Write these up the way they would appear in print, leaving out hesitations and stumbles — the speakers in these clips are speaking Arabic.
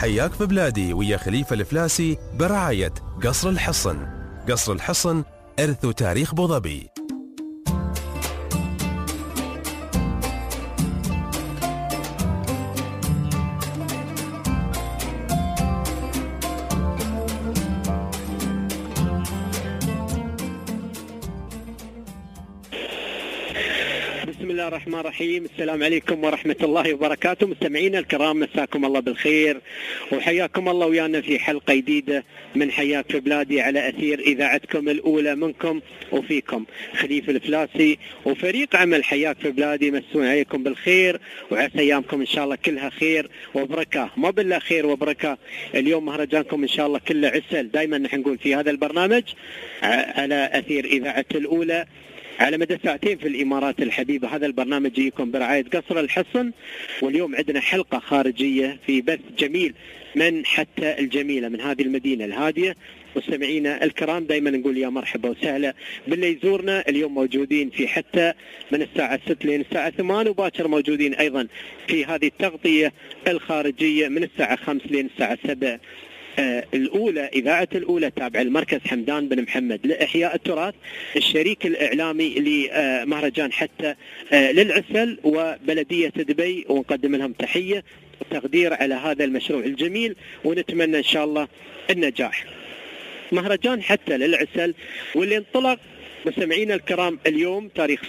حياك في بلادي ويا خليفة الفلاسي برعاية قصر الحصن. قصر الحصن إرث وتاريخ أبو ظبي. بسم الله الرحمن الرحيم. السلام عليكم ورحمة الله وبركاته. مستمعينا الكرام، مساكم الله بالخير وحياكم الله ويانا في حلقة جديدة من حياك في بلادي على أثير إذاعتكم الأولى منكم وفيكم خليفة الفلاسي وفريق عمل حياك في بلادي. مسون عليكم بالخير وعسى أيامكم إن شاء الله كلها خير وبركة، ما بالله خير وبركة. اليوم مهرجانكم إن شاء الله كله عسل. دائما نحن نقول في هذا البرنامج على أثير إذاعة الأولى على مدى ساعتين في الإمارات الحبيبة. هذا البرنامج يجيكم برعاية قصر الحصن، واليوم عندنا حلقة خارجية في بث جميل من حتى الجميلة من هذه المدينة الهادية. مستمعينا الكرام دائما نقول يا مرحبا وسهلا باللي يزورنا. اليوم موجودين في حتى من الساعة 6 لين الساعة 8، وباكر موجودين أيضا في هذه التغطية الخارجية من الساعة 5 لين الساعة 7. الأولى إذاعة الأولى تابع المركز حمدان بن محمد لإحياء التراث، الشريك الإعلامي لمهرجان حتى للعسل وبلدية دبي، ونقدم لهم تحية وتقدير على هذا المشروع الجميل، ونتمنى إن شاء الله النجاح. مهرجان حتى للعسل واللي انطلق مستمعينا الكرام اليوم تاريخ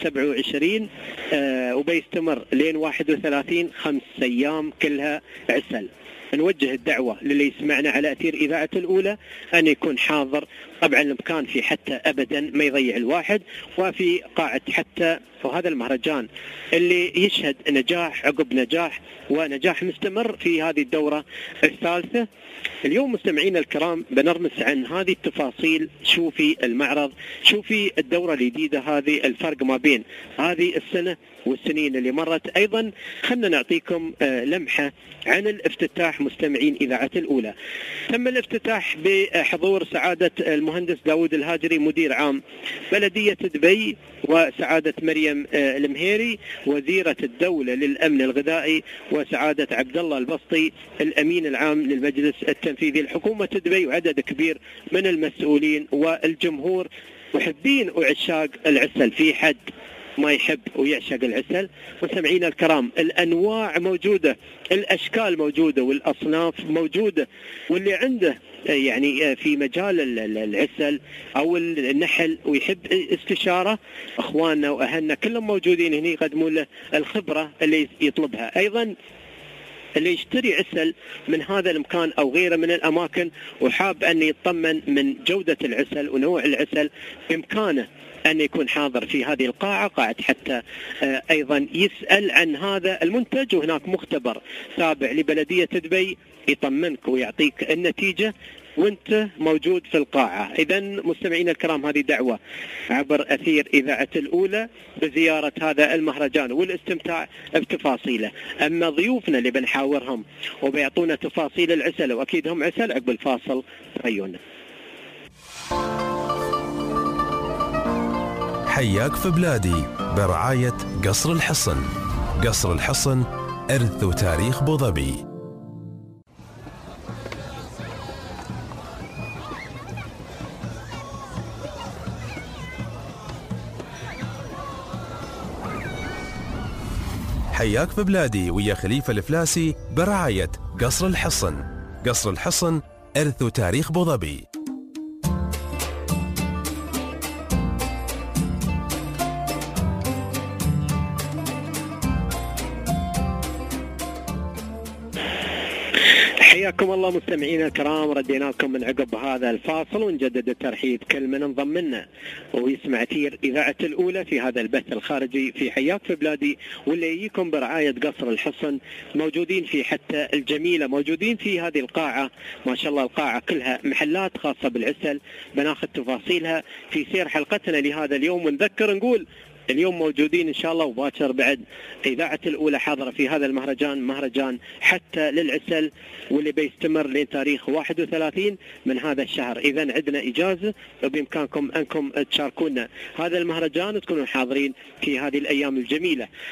27 وبيستمر لين 31، 5 أيام كلها عسل. نوجه الدعوة للي يسمعنا على أثير إذاعة الأولى أن يكون حاضر. طبعا المكان في حتى أبدا ما يضيع الواحد، وفي قاعة حتى، وهذا المهرجان اللي يشهد نجاح عقب نجاح ونجاح مستمر في هذه الدورة الثالثة. اليوم مستمعينا الكرام بنرمس عن هذه التفاصيل. شوفي المعرض، شوفي الدورة الجديدة هذه، الفرق ما بين هذه السنة والسنين اللي مرت. أيضا خلنا نعطيكم لمحة عن الافتتاح. مستمعين إذاعة الأولى تم الافتتاح بحضور سعادة المهندس داود الهاجري مدير عام بلدية دبي، وسعادة مريم المهيري وزيرة الدولة للأمن الغذائي، وسعادة عبد الله البسطي الأمين العام للمجلس التنفيذي لحكومة دبي، وعدد كبير من المسؤولين والجمهور محبين وعشاق العسل. في حد ما يحب ويعشق العسل؟ مستمعينا الكرام الأنواع موجودة، الأشكال موجودة، والأصناف موجودة، واللي عنده يعني في مجال العسل أو النحل ويحب استشارة، أخواننا وأهلنا كلهم موجودين هنا يقدمون له الخبرة اللي يطلبها. أيضا اللي يشتري عسل من هذا المكان أو غيره من الأماكن وحاب أن يطمن من جودة العسل ونوع العسل، بإمكانه أن يكون حاضر في هذه القاعة، قاعة حتى أيضا يسأل عن هذا المنتج، وهناك مختبر تابع لبلدية دبي يطمنك ويعطيك النتيجة وانت موجود في القاعة. إذا مستمعين الكرام هذه دعوة عبر أثير إذاعة الأولى بزيارة هذا المهرجان والاستمتاع بتفاصيله. أما ضيوفنا اللي بنحاورهم وبيعطونا تفاصيل العسل، وأكيد هم عسل، عقب الفاصل ريونا. حياك في بلادي برعاية قصر الحصن. قصر الحصن إرث وتاريخ أبو ظبي. حياك في بلادي ويا خليفة الفلاسي برعاية قصر الحصن. قصر الحصن إرث وتاريخ أبو ظبي. حياكم الله مستمعينا الكرام، ردينا لكم من عقب هذا الفاصل ونجدد الترحيب كل من انضم لنا ويسمع أثير إذاعة الأولى في هذا البث الخارجي في حياك في بلادي، واللي يجيكم برعاية قصر الحصن. موجودين في حتى الجميلة، موجودين في هذه القاعة، ما شاء الله القاعة كلها محلات خاصة بالعسل، بناخذ تفاصيلها في سير حلقتنا لهذا اليوم. ونذكر نقول اليوم موجودين إن شاء الله وباكر بعد إذاعة الأولى حاضرة في هذا المهرجان، مهرجان حتى للعسل، واللي بيستمر لتاريخ 31 من هذا الشهر. إذا عندنا إجازة وبإمكانكم أنكم تشاركونا هذا المهرجان وتكونوا حاضرين في هذه الأيام الجميلة.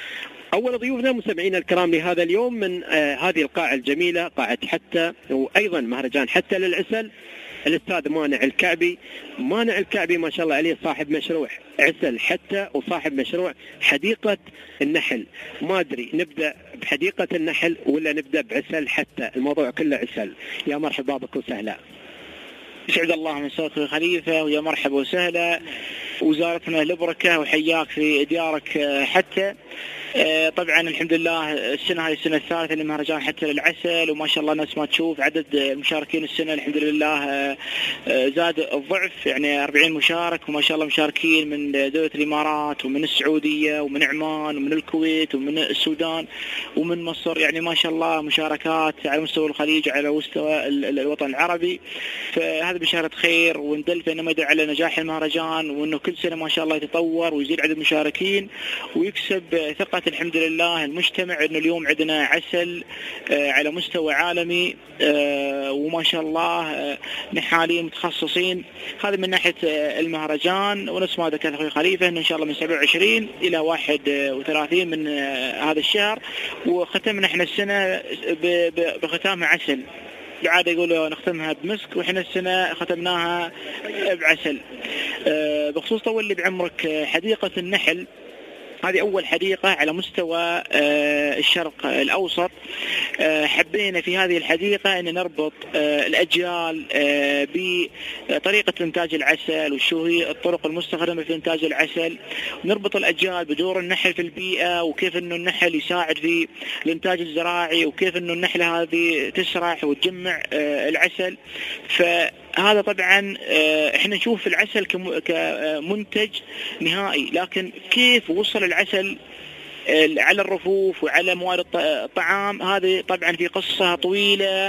أول ضيوفنا مستمعينا الكرام لهذا اليوم من هذه القاعة الجميلة، قاعة حتى، وأيضا مهرجان حتى للعسل، الأستاذ مانع الكعبي. مانع الكعبي ما شاء الله عليه صاحب مشروع عسل حتى وصاحب مشروع حديقة النحل. ما أدري نبدأ بحديقة النحل ولا نبدأ بعسل حتى؟ الموضوع كله عسل. يا مرحبا بك وسهلا. يسعد الله مساك خليفة، ويا مرحبا وسهلا وزارتنا البركة، وحياك في ديارك حتى. طبعا الحمد لله السنة هذه السنة الثالثة لمهرجان حتى للعسل، وما شاء الله الناس ما تشوف عدد المشاركين السنة الحمد لله زاد الضعف، يعني 40 مشارك، وما شاء الله مشاركين من دولة الإمارات ومن السعودية ومن عمان ومن الكويت ومن السودان ومن مصر، يعني ما شاء الله مشاركات على مستوى الخليج وعلى مستوى الوطن العربي. فهذا بشارة خير، وندل انما يدل على نجاح المهرجان، وانه كل سنة ما شاء الله يتطور ويزيد عدد المشاركين ويكسب ثقة الحمد لله المجتمع، انه اليوم عندنا عسل على مستوى عالمي، وما شاء الله نحالين متخصصين. هذا من ناحية المهرجان. ونفس ما ذكر اخوي خليفة انه ان شاء الله من 27 الى 31 من هذا الشهر، وختمنا احنا السنة بختامها عسل. العادة يقولوا نختمها بمسك، وإحنا السنة ختمناها بعسل. بخصوص طول لي بعمرك حديقة النحل، هذه أول حديقة على مستوى الشرق الأوسط. حبينا في هذه الحديقة أن نربط الأجيال بطريقة إنتاج العسل، وشو هي الطرق المستخدمة في إنتاج العسل، ونربط الأجيال بدور النحل في البيئة، وكيف أنه النحل يساعد في الإنتاج الزراعي، وكيف أنه النحلة هذه تسرح وتجمع العسل. فهذا طبعا احنا نشوف العسل كمنتج نهائي، لكن كيف وصل العسل على الرفوف وعلى موارد الطعام، هذه طبعا في قصة طويلة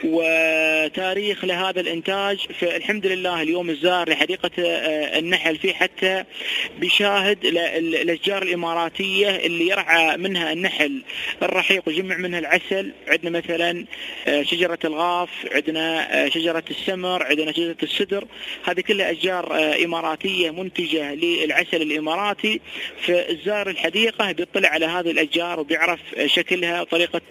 وتاريخ لهذا الإنتاج. فالحمد لله اليوم الزائر لحديقة النحل في حتى بيشاهد الأشجار الإماراتية اللي يرعى منها النحل الرحيق ويجمع منها العسل. عندنا مثلا شجرة الغاف، عندنا شجرة السمر، عندنا شجرة السدر، هذه كلها أشجار إماراتية منتجة للعسل الإماراتي. فالزائر الحديقة بيطلع على هذه الأشجار وبيعرف شكلها وطريقة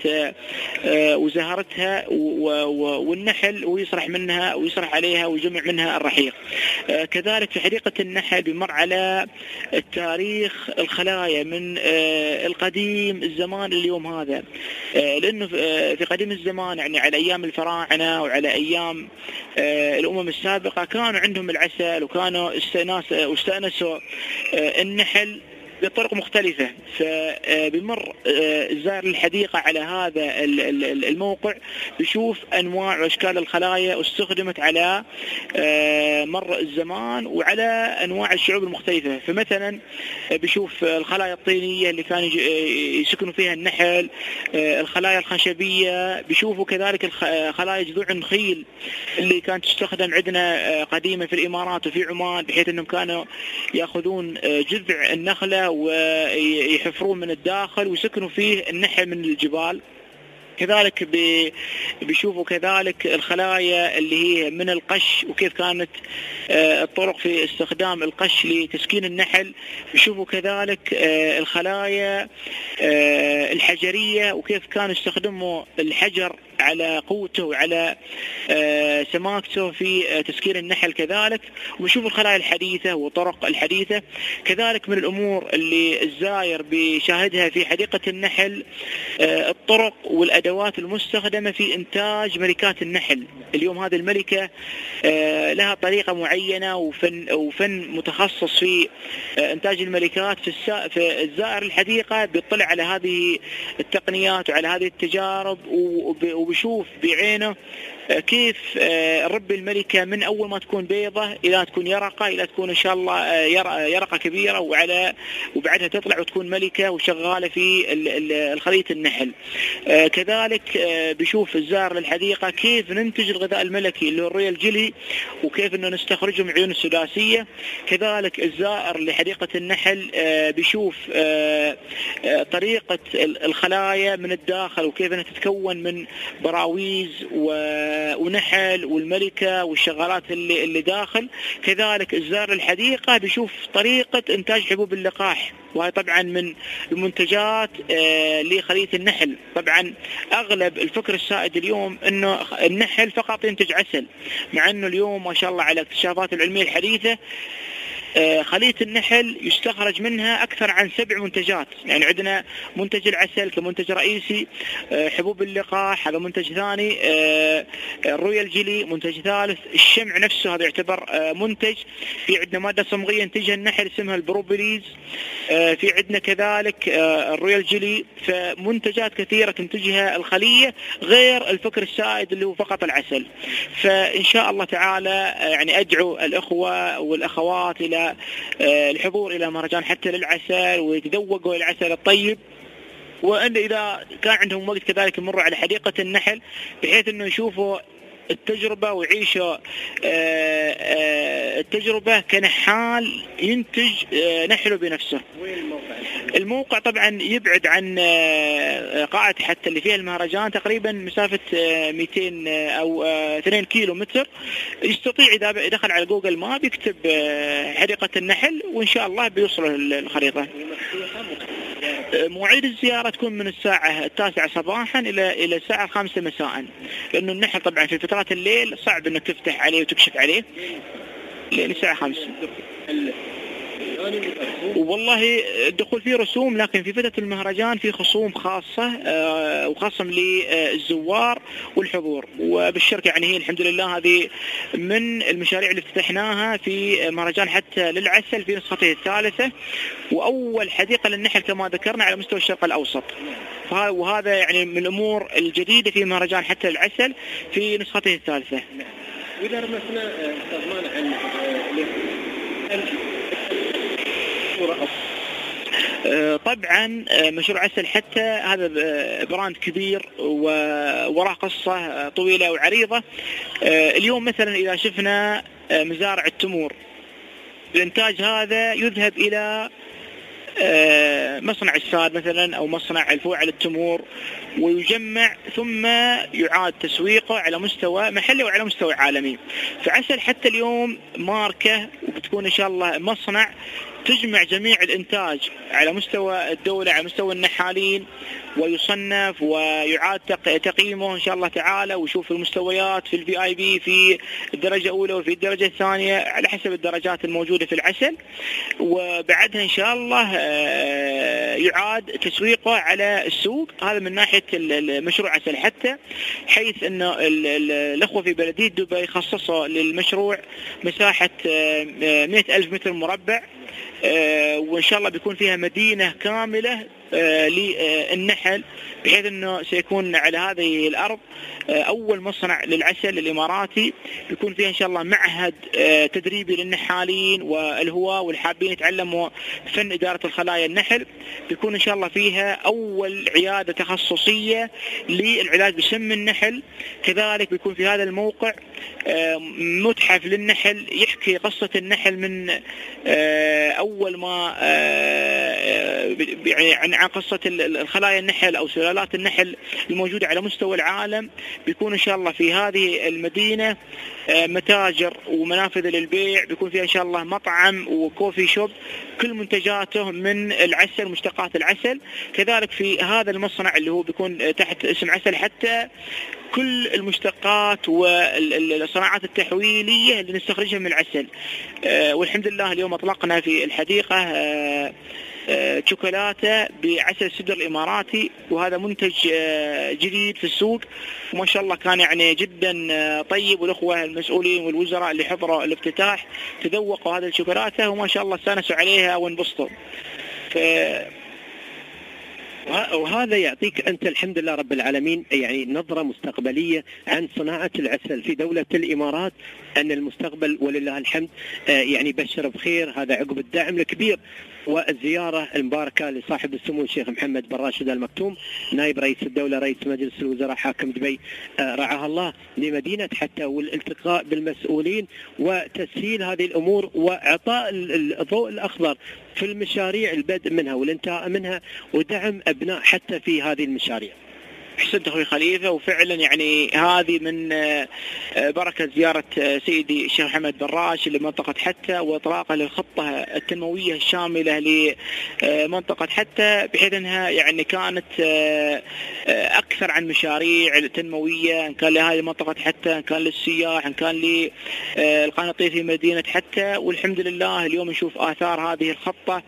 وزهرتها والنحل، ويسرح منها ويسرح عليها ويجمع منها الرحيق. كذلك في حديقة النحل بيمر على التاريخ الخلايا من القديم الزمان اليوم هذا، لأنه في قديم الزمان يعني على أيام الفراعنة وعلى أيام الأمم السابقة كانوا عندهم العسل، وكانوا استأنسوا النحل بطرق مختلفة. فبمر الزائر الحديقة على هذا الموقع بيشوف أنواع وأشكال الخلايا استخدمت على مر الزمان وعلى أنواع الشعوب المختلفة. فمثلا بيشوف الخلايا الطينية اللي كانوا يسكنوا فيها النحل، الخلايا الخشبية، بيشوفوا كذلك خلايا جذوع النخيل اللي كانت تستخدم عندنا قديما في الإمارات وفي عمان، بحيث أنهم كانوا يأخذون جذع النخلة ويحفرون من الداخل ويسكنوا فيه النحل من الجبال. كذلك بيشوفوا كذلك الخلايا اللي هي من القش، وكيف كانت الطرق في استخدام القش لتسكين النحل. بيشوفوا كذلك الخلايا الحجرية، وكيف كانوا يستخدموا الحجر على قوته وعلى سماكته في تسكين النحل كذلك. وبيشوفوا الخلايا الحديثة والطرق الحديثة. كذلك من الأمور اللي الزائر بيشاهدها في حديقة النحل الطرق والأدوات المستخدمة في إنتاج ملكات النحل. اليوم هذه الملكة لها طريقة معينة وفن متخصص في إنتاج الملكات. في الزائر الحديقة بيطلع على هذه التقنيات وعلى هذه التجارب، وبيشوف بعينه كيف رب الملكة من أول ما تكون بيضة إلى تكون يرقة، إلى تكون إن شاء الله يرقة كبيرة، وبعدها تطلع وتكون ملكة وشغالة في الخلية النحل. كذلك بيشوف الزائر للحديقة كيف ننتج الغذاء الملكي اللي هو الرويال جيلي، وكيف إنه نستخرجه من عيون السداسية. كذلك الزائر لحديقة النحل بيشوف طريقة الخلايا من الداخل، وكيف أنها تتكون من براويز ونحل والملكة والشغالات اللي داخل. كذلك الزائر الحديقة بيشوف طريقة إنتاج حبوب اللقاح، وهي طبعا من المنتجات لخلية النحل. طبعا أغلب الفكر السائد اليوم أنه النحل فقط ينتج عسل، مع أنه اليوم ما شاء الله على الاكتشافات العلمية الحديثة خلية النحل يستخرج منها أكثر عن 7 منتجات. يعني عندنا منتج العسل كمنتج رئيسي، حبوب اللقاح هذا منتج ثاني، الرويال جيلي منتج ثالث، الشمع نفسه هذا يعتبر منتج. في عندنا مادة صمغية ينتجها النحل اسمها البروبليز، في عندنا كذلك الرويال جيلي. فمنتجات كثيرة تنتجها الخلية غير الفكر السائد اللي هو فقط العسل. فإن شاء الله تعالى يعني أدعو الأخوة والأخوات إلى الحضور إلى مهرجان حتى للعسل ويتذوقوا العسل الطيب، وأن إذا كان عندهم وقت كذلك يمروا على حديقة النحل بحيث أنه يشوفوا التجربة ويعيشوا التجربة كنحال ينتج نحله بنفسه. الموقع طبعا يبعد عن قاعة حتى اللي فيها المهرجان تقريبا مسافة 200 أو 2 كيلو متر. يستطيع إذا دخل على جوجل ماب يكتب حديقة النحل وإن شاء الله بيوصله الخريطة. مواعيد الزيارة تكون من الساعة 9 صباحا إلى الساعة 5 مساء، لأنه النحل طبعا في فترات الليل صعب أنك تفتح عليه وتكشف عليه للساعة 5. والله الدخول فيه رسوم، لكن في فترة المهرجان في خصوم خاصة وخصم للزوار والحضور. وبالشركة يعني هي الحمد لله هذه من المشاريع اللي افتتحناها في مهرجان حتى للعسل في نسخته الثالثة، وأول حديقة للنحل كما ذكرنا على مستوى الشرق الأوسط. وهذا يعني من الأمور الجديدة في مهرجان حتى للعسل في نسخته الثالثة. وإذا رمسنا استغنانا عن طبعا مشروع عسل حتى هذا براند كبير ووراه قصة طويلة وعريضة. اليوم مثلا إذا شفنا مزارع التمور، الإنتاج هذا يذهب إلى مصنع الساد مثلا أو مصنع الفوعل التمور ويجمع ثم يعاد تسويقه على مستوى محلي وعلى مستوى عالمي. فعسل حتى اليوم ماركة وبتكون إن شاء الله مصنع تجمع جميع الإنتاج على مستوى الدولة على مستوى النحالين، ويصنف ويعاد تقييمه إن شاء الله تعالى، ويشوف المستويات في الVIP في الدرجة الأولى وفي الدرجة الثانية على حسب الدرجات الموجودة في العسل. وبعدها إن شاء الله يعاد تسويقه على السوق. هذا من ناحية المشروع عسل حتى، حيث أنه الأخوة في بلدية دبي خصصوا للمشروع مساحة 100,000 متر مربع، وإن شاء الله بيكون فيها مدينة كاملة للنحل، بحيث أنه سيكون على هذه الأرض أول مصنع للعسل الإماراتي. بيكون فيها إن شاء الله معهد تدريبي للنحالين والهواة والحابين يتعلموا فن إدارة الخلايا النحل. بيكون إن شاء الله فيها أول عيادة تخصصية للعلاج بسم النحل. كذلك بيكون في هذا الموقع متحف للنحل يحكي قصة النحل من أول ما يعني عن قصة الخلايا النحل أو سلالات النحل الموجودة على مستوى العالم. بيكون إن شاء الله في هذه المدينة متاجر ومنافذ للبيع، بيكون فيها إن شاء الله مطعم وكوفي شوب كل منتجاته من العسل مشتقات العسل. كذلك في هذا المصنع اللي هو بيكون تحت اسم عسل حتى كل المشتقات والصناعات التحويلية اللي نستخرجها من العسل. والحمد لله اليوم أطلقنا في الحديقة شوكولاتة بعسل السدر الإماراتي، وهذا منتج جديد في السوق وما شاء الله كان يعني جدا طيب. والأخوة المسؤولين والوزراء اللي حضروا الافتتاح تذوقوا هذا الشوكولاتة وما شاء الله استانسوا عليها وانبسطوا. وهذا يعطيك أنت الحمد لله رب العالمين يعني نظرة مستقبلية عن صناعة العسل في دولة الإمارات، أن المستقبل ولله الحمد يعني بشر بخير. هذا عقب الدعم الكبير والزيارة المباركة لصاحب السمو الشيخ محمد بن راشد آل مكتوم نائب رئيس الدولة رئيس مجلس الوزراء حاكم دبي رعاها الله لمدينة حتى، والالتقاء بالمسؤولين وتسهيل هذه الأمور وإعطاء الضوء الأخضر في المشاريع البدء منها والانتهاء منها ودعم أبناء حتى في هذه المشاريع. أحسنت أخوي خليفة، وفعلا يعني هذه من بركة زيارة سيدي الشيخ محمد بن راشد لمنطقة حتى، وإطلاقه للخطة التنموية الشاملة لمنطقة حتى، بحيث أنها يعني كانت أكثر عن مشاريع تنموية، إن كان لهذه المنطقة حتى، إن كان للسياح، إن كان للقناطير في مدينة حتى. والحمد لله اليوم نشوف آثار هذه الخطة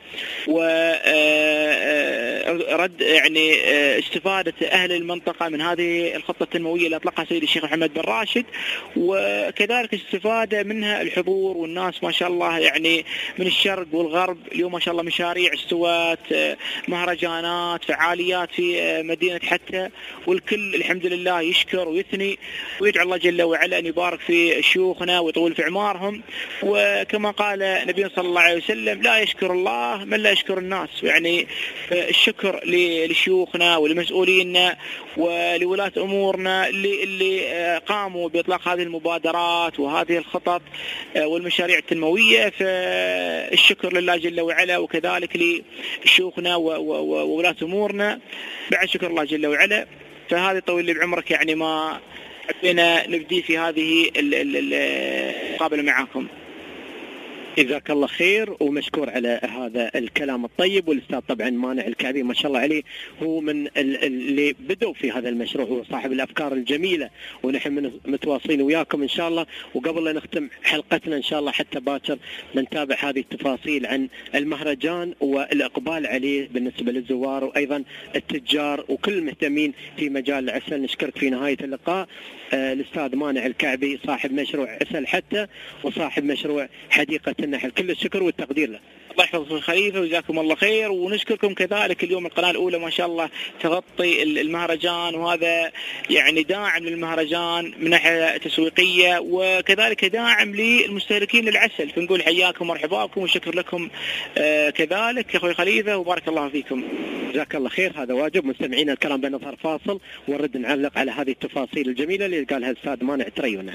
ورد يعني استفادة أهل المنطقة من هذه الخطة التنموية اللي أطلقها سيدي الشيخ محمد بن راشد، وكذلك استفادة منها الحضور والناس ما شاء الله يعني من الشرق والغرب. اليوم ما شاء الله مشاريع استوات، مهرجانات، فعاليات في مدينة حتى، والكل الحمد لله يشكر ويثني ويدعو الله جل وعلا أن يبارك في شيوخنا ويطول في أعمارهم. وكما قال نبينا صلى الله عليه وسلم: لا يشكر الله من لا يشكر الناس. يعني الشكر لشيوخنا ولمسؤولينا ولولاة أمورنا اللي قاموا بإطلاق هذه المبادرات وهذه الخطط والمشاريع التنموية، فالشكر لله جل وعلا، وكذلك لشيوخنا وولاة أمورنا بعد شكر الله جل وعلا. فهذا طويل لي بعمرك، يعني ما حبينا نبدي في هذه المقابلة معاكم. جزاك الله خير ومشكور على هذا الكلام الطيب. والاستاذ طبعا مانع الكعبي ما شاء الله عليه هو من اللي بدوا في هذا المشروع، هو صاحب الافكار الجميله، ونحن متواصلين وياكم ان شاء الله. وقبل لا نختم حلقتنا ان شاء الله حتى باكر نتابع هذه التفاصيل عن المهرجان والاقبال عليه بالنسبه للزوار وايضا التجار وكل المهتمين في مجال العسل. نشكرك في نهايه اللقاء الاستاذ مانع الكعبي، صاحب مشروع عسل حتى وصاحب مشروع حديقه النحل. كل الشكر والتقدير له. الله يحفظك الخليفة وجزاكم الله خير. ونشكركم كذلك اليوم القناة الأولى ما شاء الله تغطي المهرجان، وهذا يعني داعم للمهرجان من ناحية تسويقية، وكذلك داعم للمستهلكين للعسل. فنقول حياكم ومرحبا بكم وشكر لكم كذلك يا أخوي خليفة، وبارك الله فيكم. جزاك الله خير. هذا واجب. مستمعينا الكرام بنظهر فاصل ونرد نعلق على هذه التفاصيل الجميلة اللي قالها الأستاذ مانع تريونا.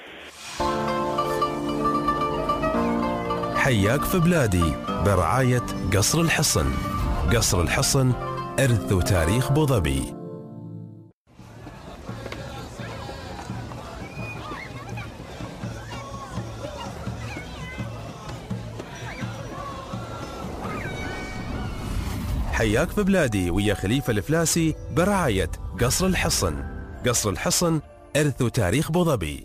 حياك في بلادي برعاية قصر الحصن. قصر الحصن إرث وتاريخ بوظبي. حياك في بلادي ويا خليفة الفلاسي برعاية قصر الحصن. قصر الحصن إرث وتاريخ بوظبي.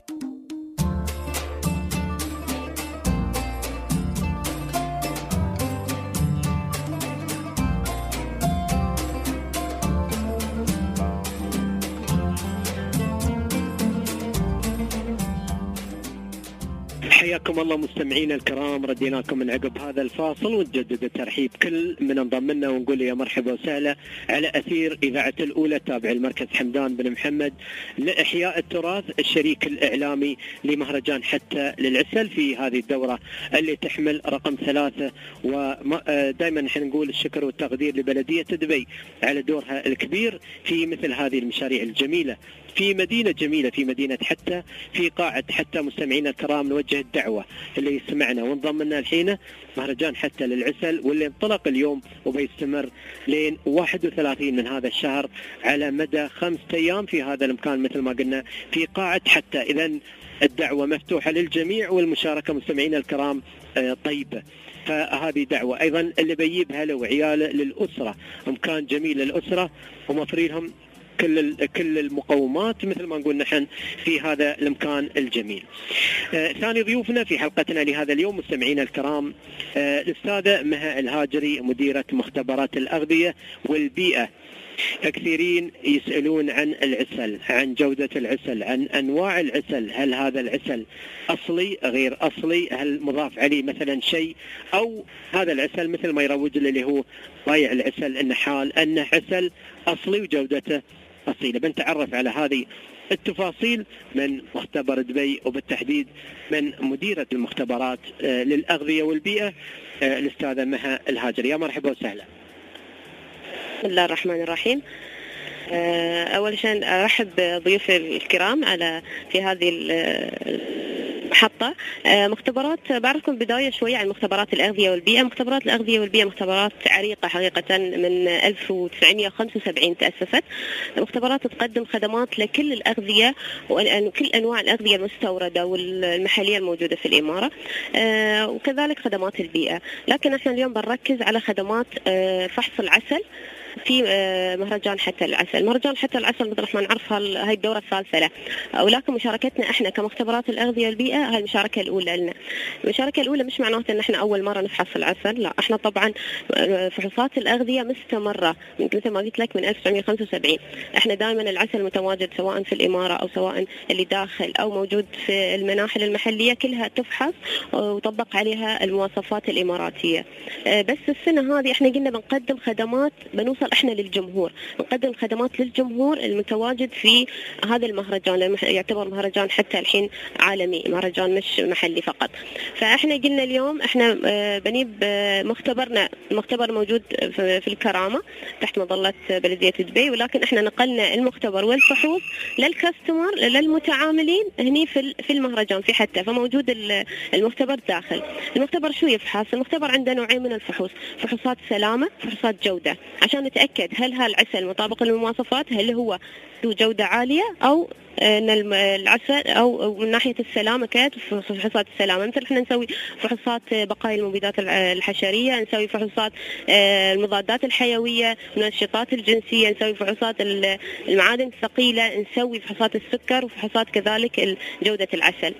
حياكم الله مستمعينا الكرام، رديناكم من عقب هذا الفاصل ونجدد الترحيب كل من انضم لنا ونقول يا مرحبا وسهلا على اثير اذاعه الاولى تابع المركز حمدان بن محمد لاحياء التراث، الشريك الاعلامي لمهرجان حتى للعسل في هذه الدوره اللي تحمل رقم 3. ودائما نحن نقول الشكر والتقدير لبلديه دبي على دورها الكبير في مثل هذه المشاريع الجميله في مدينة جميلة، في مدينة حتى، في قاعة حتى. مستمعينا الكرام نوجه الدعوة اللي يسمعنا وانضم لنا الحين مهرجان حتى للعسل، واللي انطلق اليوم وبيستمر لين 31 من هذا الشهر على مدى 5 أيام في هذا المكان مثل ما قلنا في قاعة حتى. إذن الدعوة مفتوحة للجميع والمشاركة مستمعينا الكرام طيبة. فهذه دعوة أيضا اللي بيجيبها له وعياله للأسرة، مكان جميل للأسرة وموفرينهم كل المقومات مثل ما نقول نحن في هذا المكان الجميل. ثاني ضيوفنا في حلقتنا لهذا اليوم مستمعينا الكرام الأستاذة مها الهاجري، مديرة مختبرات الأغذية والبيئة. كثيرين يسألون عن العسل، عن جودة العسل، عن أنواع العسل، هل هذا العسل أصلي غير أصلي، هل مضاف عليه مثلا شيء، أو هذا العسل مثل ما يروج اللي هو ضايع العسل النحال أنه عسل أصلي وجودته أصيلة. بنتعرف على هذه التفاصيل من مختبر دبي وبالتحديد من مديرة المختبرات للأغذية والبيئة الأستاذة مها الهاجري. يا مرحبا وسهلا. بسم الله الرحمن الرحيم. أول شيء أرحب بضيوف الكرام في هذه محطة مختبرات. بعرفكم بداية شوية عن مختبرات الأغذية والبيئة. مختبرات الأغذية والبيئة مختبرات عريقة حقيقة، من 1975 تأسست. مختبرات تقدم خدمات لكل الأغذية وكل أنواع الأغذية المستوردة والمحلية الموجودة في الإمارة، وكذلك خدمات البيئة. لكن احنا اليوم بنركز على خدمات فحص العسل في مهرجان حتى العسل. مهرجان حتى العسل مثل ما نعرف هاي الدورة الثالثة له، ولكن مشاركتنا احنا كمختبرات الأغذية والبيئة هاي المشاركة الأولى لنا. المشاركة الأولى مش معناته ان احنا أول مرة نفحص العسل، لا، احنا طبعا فحوصات الأغذية مستمرة من مثل ما قلت لك من 1975. احنا دائما العسل متواجد سواء في الإمارة أو سواء اللي داخل أو موجود في المناحل المحلية، كلها تفحص وطبق عليها المواصفات الإماراتية. بس السنة هذه احنا قلنا بنقدم خدمات، بنوصل احنا للجمهور، نقدم خدمات للجمهور المتواجد في هذا المهرجان، لأنه يعتبر مهرجان حتى الحين عالمي، مهرجان مش محلي فقط. فاحنا قلنا اليوم احنا بنيب مختبرنا، المختبر موجود في الكرامة تحت مظلة بلدية دبي، ولكن احنا نقلنا المختبر والفحوص للكاستمر، للمتعاملين هني في المهرجان في حتى، فموجود المختبر داخل. المختبر شو يفحص؟ المختبر عنده نوعين من الفحوص، فحوصات سلامة، فحوصات جودة، عشان نتأكد هل هالعسل مطابق للمواصفات، هل هو ذو جودة عالية، أو ان العسل او من ناحيه السلامه كانت فحوصات السلامه. مثل احنا نسوي فحوصات بقايا المبيدات الحشريه، نسوي فحوصات المضادات الحيويه، منشطات الجنسيه، نسوي فحوصات المعادن الثقيله، نسوي فحوصات السكر، وفحوصات كذلك جوده العسل.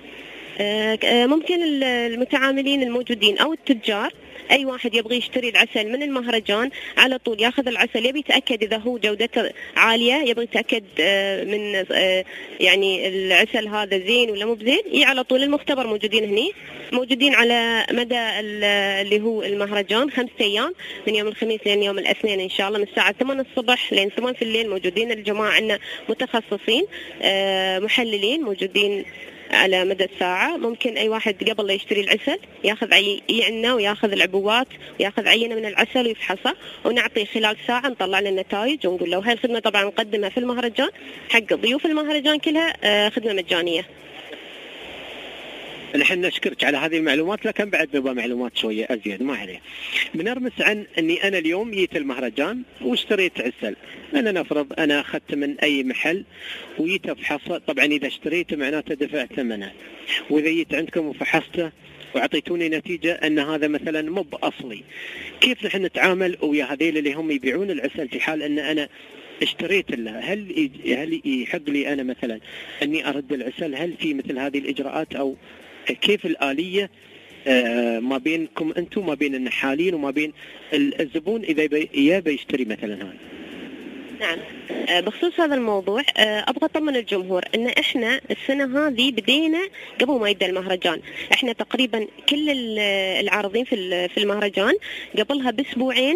ممكن المتعاملين الموجودين او التجار، اي واحد يبغى يشتري العسل من المهرجان على طول ياخذ العسل، يبي يتاكد اذا هو جودته عاليه، يبغى يتاكد من يعني العسل هذا زين ولا مو بزين، على طول المختبر موجودين هني، موجودين على مدى اللي هو المهرجان 5 ايام، من يوم الخميس لين يوم الاثنين ان شاء الله، من الساعه 8 الصبح لين 8 في الليل. موجودين الجماعه عندنا متخصصين محللين موجودين على مدى الساعة. ممكن أي واحد قبل لا يشتري العسل ياخذ عينة وياخذ العبوات وياخذ عينة من العسل ويفحصها، ونعطي خلال ساعة نطلع له النتائج ونقول له. وهي الخدمة طبعا نقدمها في المهرجان حق ضيوف المهرجان كلها، خدمة مجانية. نحن نشكرك على هذه المعلومات، لكن بعد نبغى معلومات شوية أزيد، ما عليه. بنرمس عن أني أنا اليوم جيت المهرجان واشتريت عسل، أنا نفرض أنا أخذت من أي محل وجيت أفحصه، طبعا إذا اشتريته معناته دفعت ثمنه، وإذا جيت عندكم وفحصته وعطيتوني نتيجة أن هذا مثلا مو بأصلي، كيف نحن نتعامل ويا هذيل اللي هم يبيعون العسل في حال أن أنا اشتريت له؟ هل يحق لي أنا مثلا أني أرد العسل؟ هل في مثل هذه الإجراءات، أو كيف الآلية ما بينكم أنتم وما بين النحالين وما بين الزبون إذا يبي يشتري مثلا هذا؟ نعم، بخصوص هذا الموضوع أبغى أطمن الجمهور أن إحنا السنة هذه بدينا قبل ما يبدأ المهرجان. إحنا تقريبا كل العارضين في المهرجان قبلها بأسبوعين،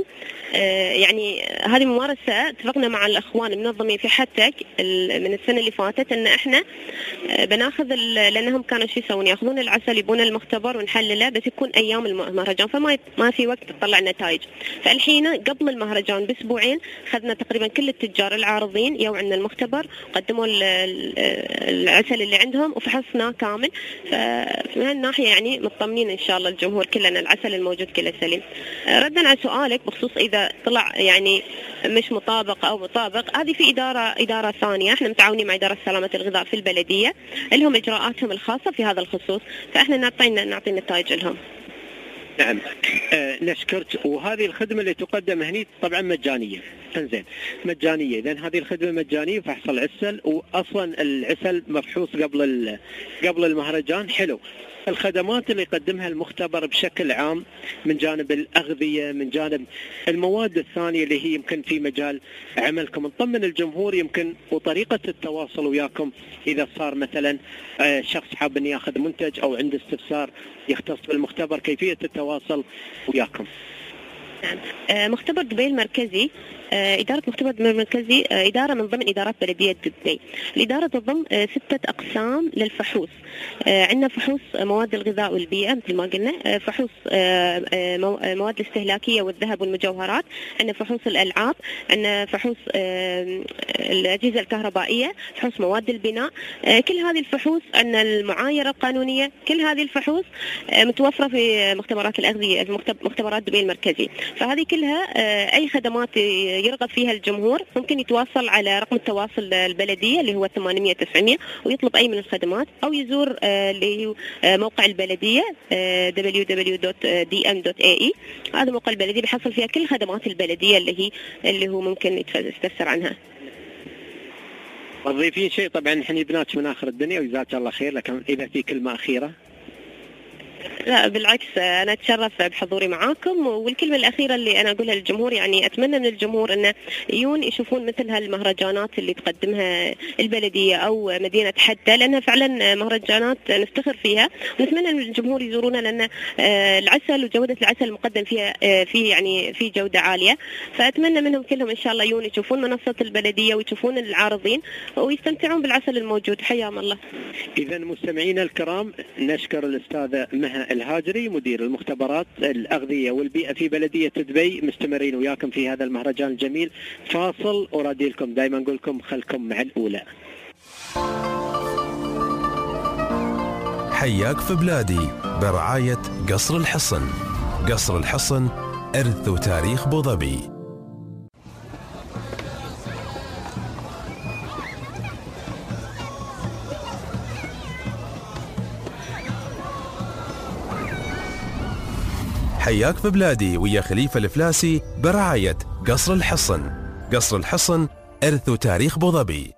يعني هذه ممارسة اتفقنا مع الأخوان المنظمين في حتك من السنة اللي فاتت، أن إحنا بناخذ لأنهم كانوا شو يسوون، يأخذون العسل يبون المختبر ونحلله، بس يكون أيام المهرجان فما في وقت تطلع نتائج. فالحين قبل المهرجان بأسبوعين خذنا تقريبا كل التجار العارضين يو عندنا المختبر، قدموا العسل اللي عندهم وفحصناه كامل. فمن هالناحية يعني مطمنين إن شاء الله الجمهور كلنا العسل الموجود كله سليم. ردا على سؤالك بخصوص إذا طلع يعني مش مطابق أو مطابق، هذه في إدارة ثانية، احنا متعاونين مع إدارة سلامة الغذاء في البلدية، لهم إجراءاتهم الخاصة في هذا الخصوص، فاحنا نعطي النتائج لهم. نعم، نشكرك. وهذه الخدمة اللي تقدم هني طبعا مجانية. انزين، مجانية، إذن هذه الخدمة مجانية، فحص العسل، وأصلا العسل مفحوص قبل المهرجان. حلو. الخدمات اللي يقدمها المختبر بشكل عام من جانب الأغذية، من جانب المواد الثانية اللي هي يمكن في مجال عملكم، نطمن الجمهور يمكن، وطريقة التواصل وياكم إذا صار مثلا شخص حاب أن يأخذ منتج أو عنده استفسار يختص بالمختبر، كيفية التواصل وياكم. نعم، مختبر دبي المركزي إدارة مختبر دبي المركزي إدارة من ضمن إدارات بلدية دبي. الإدارة تضم 6 أقسام للفحوص. عندنا فحوص مواد الغذاء والبيئة مثل ما قلنا، فحوص مواد الاستهلاكية والذهب والمجوهرات، عندنا فحوص الألعاب، عندنا فحوص الأجهزة الكهربائية، فحوص مواد البناء. كل هذه الفحوص، عندنا المعايرة القانونية، كل هذه الفحوص متوفرة في مختبرات الأغذية، مختبرات دبي المركزي. فهذه كلها أي خدمات يرغب فيها الجمهور ممكن يتواصل على رقم التواصل البلدية اللي هو 800-900 ويطلب أي من الخدمات، أو يزور اللي هو موقع البلدية www.dm.ae. هذا موقع البلدية بيحصل فيها كل خدمات البلدية اللي هو ممكن يستفسر عنها. تضيفين شيء؟ طبعا احنا بنات من آخر الدنيا وجزاك الله خير، لكن إذا في كلمة أخيرة. لا بالعكس، أنا أتشرف بحضوري معاكم، والكلمة الأخيرة اللي أنا أقولها للجمهور يعني أتمنى من الجمهور أنه يشوفون مثل هالمهرجانات اللي تقدمها البلدية أو مدينة حتى، لأنها فعلا مهرجانات نفتخر فيها، ونتمنى من الجمهور يزورونا، لأن العسل وجودة العسل المقدم فيها في جودة عالية. فأتمنى منهم كلهم إن شاء الله يشوفون منصة البلدية ويشوفون العارضين ويستمتعون بالعسل الموجود. حياهم الله. إذا مستمعينا الكرام، نشكر الأستاذة مها الهاجري مدير المختبرات الأغذية والبيئة في بلدية دبي. مستمرين وياكم في هذا المهرجان الجميل. فاصل ورادي لكم، دائما نقول لكم خلكم مع الأولى. حياك في بلادي برعاية قصر الحصن. قصر الحصن إرث وتاريخ بوظبي. حياك في بلادي ويا خليفة الفلاسي برعاية قصر الحصن. قصر الحصن إرث وتاريخ بوظبي.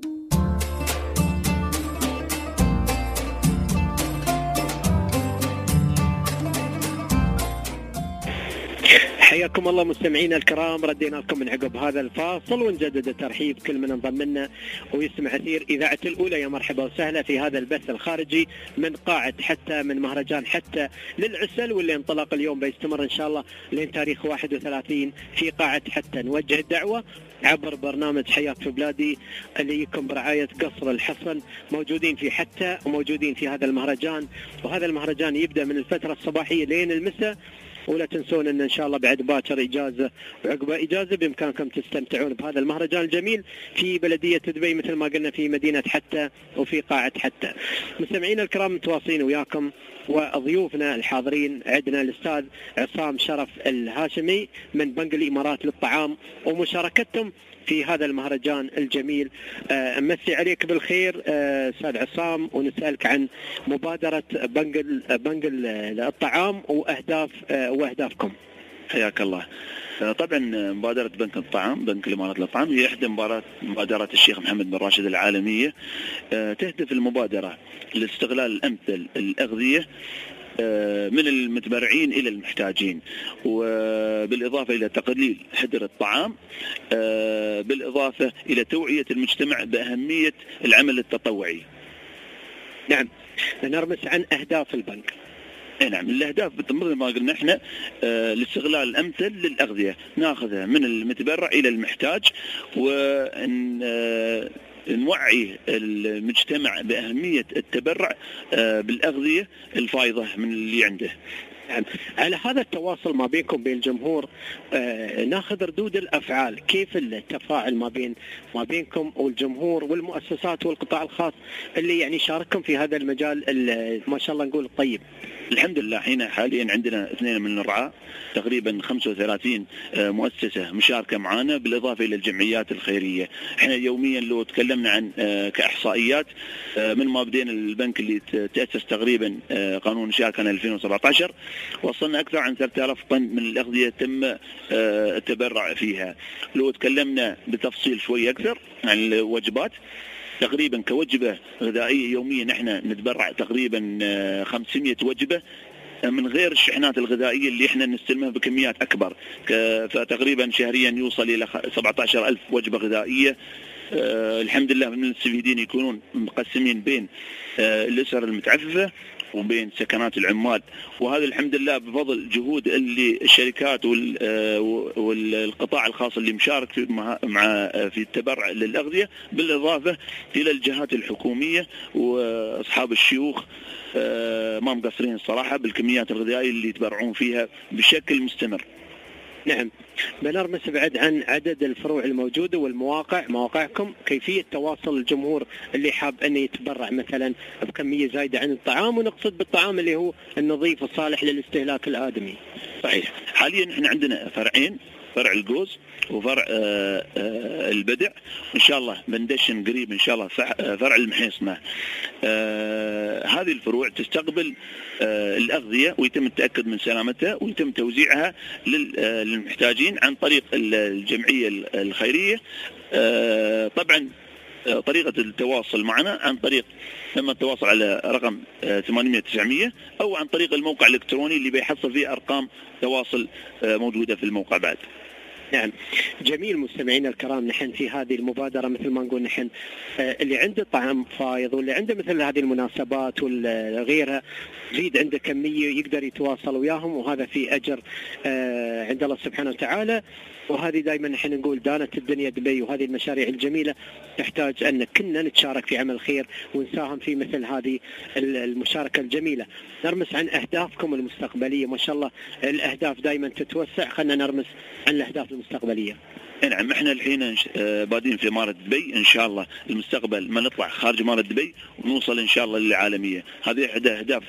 حياكم الله مستمعينا الكرام، ردينا لكم من عقب هذا الفاصل ونجدد الترحيب كل من انضم لنا ويسمع أثير إذاعة الأولى. يا مرحبا وسهلا في هذا البث الخارجي من قاعة حتى، من مهرجان حتى للعسل، واللي انطلق اليوم بيستمر إن شاء الله لين تاريخ 31 في قاعة حتى. نوجه الدعوة عبر برنامج حياك في بلادي اللي يكون برعاية قصر الحصن، موجودين في حتى وموجودين في هذا المهرجان. وهذا المهرجان يبدأ من الفترة الصباحية لين المساء، ولا تنسون ان شاء الله بعد باكر اجازه وعقب اجازه بامكانكم تستمتعون بهذا المهرجان الجميل في بلديه دبي مثل ما قلنا في مدينه حتى وفي قاعه حتى. مستمعينا الكرام متواصلين وياكم، وضيوفنا الحاضرين عندنا الاستاذ عصام شرف الهاشمي من بنك الامارات للطعام ومشاركتهم في هذا المهرجان الجميل. أمسي عليك بالخير أستاذ عصام، ونسألك عن مبادرة بنك الطعام وأهدافكم. حياك الله. طبعا مبادرة بنك الطعام، بنك الإمارات للطعام، هي إحدى مبادرات الشيخ محمد بن راشد العالمية. تهدف المبادرة لاستغلال الأمثل الأغذية من المتبرعين إلى المحتاجين، وبالإضافة إلى تقليل هدر الطعام، بالإضافة إلى توعية المجتمع بأهمية العمل التطوعي. نعم، نرمس عن أهداف البنك. نعم، الأهداف مثل ما قلنا احنا لاستغلال الأمثل للأغذية، ناخذها من المتبرع إلى المحتاج، ونوعي المجتمع بأهمية التبرع بالأغذية الفائضة من اللي عنده. يعني على هذا التواصل ما بينكم بين الجمهور، ناخذ ردود الأفعال، كيف التفاعل ما بينكم والجمهور والمؤسسات والقطاع الخاص اللي يعني شارككم في هذا المجال ما شاء الله نقول الطيب؟ الحمد لله حاليا عندنا 2 من الرعاة، تقريبا 35 مؤسسة مشاركة معنا، بالإضافة إلى الجمعيات الخيرية. احنا يوميا لو تكلمنا عن كإحصائيات، من ما بدينا البنك اللي تأسس تقريبا قانون إنشاء كان 2017، وصلنا أكثر عن 3000 طن من الأغذية تم التبرع فيها. لو تكلمنا بتفصيل شوي أكثر عن الوجبات، تقريبا كوجبة غذائية يوميا نحن نتبرع تقريبا 500 وجبة، من غير الشحنات الغذائية اللي احنا نستلمها بكميات أكبر. فتقريبا شهريا يوصل إلى 17,000 وجبة غذائية. الحمد لله من المستفيدين يكونون مقسمين بين الأسر المتعففة وبين سكنات العمال. وهذا الحمد لله بفضل جهود اللي الشركات والقطاع الخاص اللي مشارك في التبرع للأغذية، بالإضافة إلى الجهات الحكومية وأصحاب الشيوخ ما مقصرين الصراحة بالكميات الغذائية اللي يتبرعون فيها بشكل مستمر. نعم. بنرمس بعد عن عدد الفروع الموجودة مواقعكم، كيفية تواصل الجمهور اللي حاب أن يتبرع مثلا بكمية زايدة عن الطعام، ونقصد بالطعام اللي هو النظيف الصالح للاستهلاك الآدمي. صحيح. حاليا احنا عندنا فرعين، فرع الجوز وفرع البدع، إن شاء الله بندشن قريب إن شاء الله فرع المحيصنة. هذه الفروع تستقبل الأغذية ويتم التأكد من سلامتها ويتم توزيعها للمحتاجين عن طريق الجمعية الخيرية. طبعا طريقة التواصل معنا عن طريق لما التواصل على رقم 800-900 أو عن طريق الموقع الإلكتروني اللي بيحصل فيه أرقام تواصل موجودة في الموقع بعد. نعم. جميل. مستمعينا الكرام، نحن في هذه المبادرة مثل ما نقول نحن اللي عنده طعام فايض واللي عنده مثل هذه المناسبات وغيرها زيد عنده كمية يقدر يتواصل وياهم، وهذا في أجر عند الله سبحانه وتعالى. وهذه دائما نحن نقول دانت الدنيا دبي، وهذه المشاريع الجميلة تحتاج أن كنا نتشارك في عمل خير ونساهم في مثل هذه المشاركة الجميلة. نرمس عن أهدافكم المستقبلية، ما شاء الله الأهداف دائما تتوسع، خلنا نرمس عن الأهداف المستقبلية. نعم. احنا الحين بادين في إمارة دبي، ان شاء الله المستقبل ما نطلع خارج إمارة دبي ونوصل ان شاء الله للعالمية. هذه احدى اهداف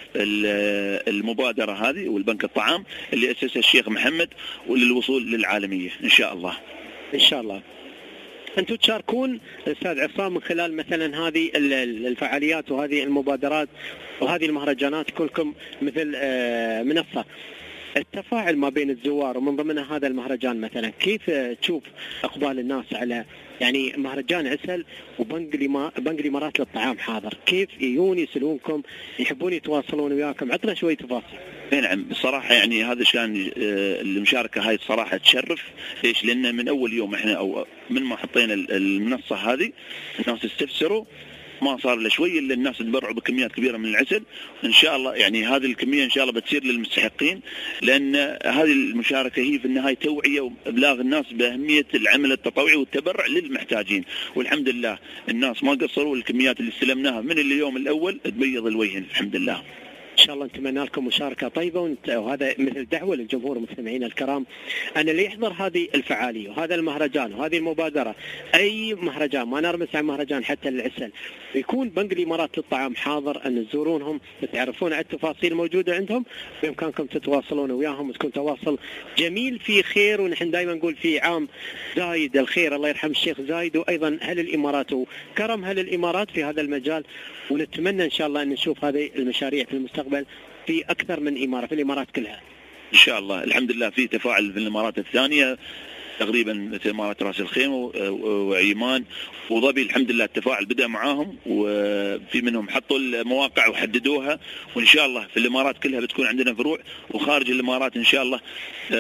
المبادرة هذه والبنك الطعام اللي اسسها الشيخ محمد، وللوصول للعالمية ان شاء الله. ان شاء الله. أنتم تشاركون أستاذ عصام من خلال مثلا هذه الفعاليات وهذه المبادرات وهذه المهرجانات كلكم مثل منصة، التفاعل ما بين الزوار ومن ضمنها هذا المهرجان مثلا، كيف تشوف اقبال الناس على يعني مهرجان عسل وبنك الامارات للطعام حاضر؟ كيف يجون يسالونكم، يحبون يتواصلون وياكم؟ عطنا شوي تفاصيل. نعم. بصراحة يعني هذا كان المشاركة هاي الصراحة تشرف. ليش؟ لأن من أول يوم احنا أو من ما حطينا المنصة هذه الناس استفسروا، ما صار لشوي إلا الناس تبرعوا بكميات كبيرة من العسل. إن شاء الله يعني هذه الكمية إن شاء الله بتصير للمستحقين، لأن هذه المشاركة هي في النهاية توعية وإبلاغ الناس بأهمية العمل التطوعي والتبرع للمحتاجين. والحمد لله الناس ما قصروا، الكميات اللي استلمناها من اليوم الأول تبيض الوجه الحمد لله. إن شاء الله نتمنى لكم مشاركة طيبة، وهذا مثل دعوة للجمهور مستمعينا الكرام أن اللي يحضر هذه الفعالية وهذا المهرجان وهذه المبادرة، أي مهرجان ما نرمس عن مهرجان حتى العسل، يكون بنك الإمارات للطعام حاضر، أن تزورونهم تعرفون على التفاصيل موجودة عندهم، بإمكانكم تتواصلون وياهم وتكون تواصل جميل في خير. ونحن دائما نقول في عام زايد الخير، الله يرحم الشيخ زايد، وأيضا أهل الإمارات وكرم أهل الإمارات في هذا المجال، ونتمنى إن شاء الله أن نشوف هذه المشاريع في المستقبل في أكثر من إمارة في الإمارات كلها إن شاء الله. الحمد لله في تفاعل في الإمارات الثانية تقريبا مثل إمارات راس الخيمة وعيمان وظبي، الحمد لله التفاعل بدأ معاهم، وفي منهم حطوا المواقع وحددوها، وإن شاء الله في الإمارات كلها بتكون عندنا فروع، وخارج الإمارات إن شاء الله